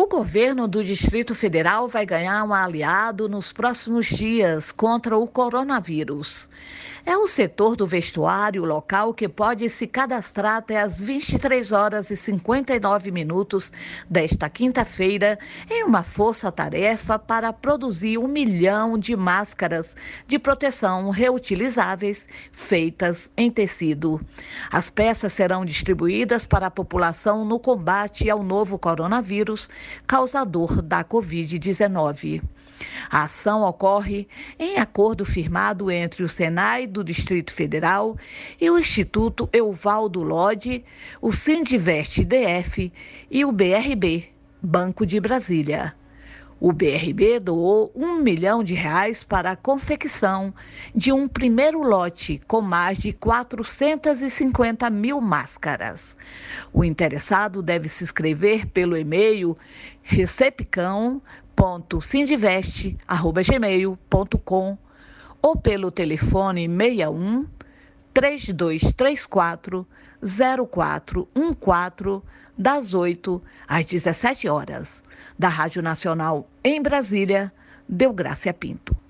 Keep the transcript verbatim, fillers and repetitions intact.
O governo do Distrito Federal vai ganhar um aliado nos próximos dias contra o coronavírus. É o setor do vestuário local que pode se cadastrar até às vinte e três horas e cinquenta e nove minutos desta quinta-feira em uma força-tarefa para produzir um milhão de máscaras de proteção reutilizáveis feitas em tecido. As peças serão distribuídas para a população no combate ao novo coronavírus, causador da covid dezenove. A ação ocorre em acordo firmado entre o Senai do Distrito Federal e o Instituto Evaldo Lodge, o Sindivest D F e o B R B, Banco de Brasília. O B R B doou um milhão de reais para a confecção de um primeiro lote com mais de quatrocentas e cinquenta mil máscaras. O interessado deve se inscrever pelo e-mail recepcão ponto sindivest arroba gmail ponto com ou pelo telefone seis um, três dois três quatro, zero quatro um quatro, das oito às dezessete horas. Da Rádio Nacional em Brasília, Deográcia Pinto.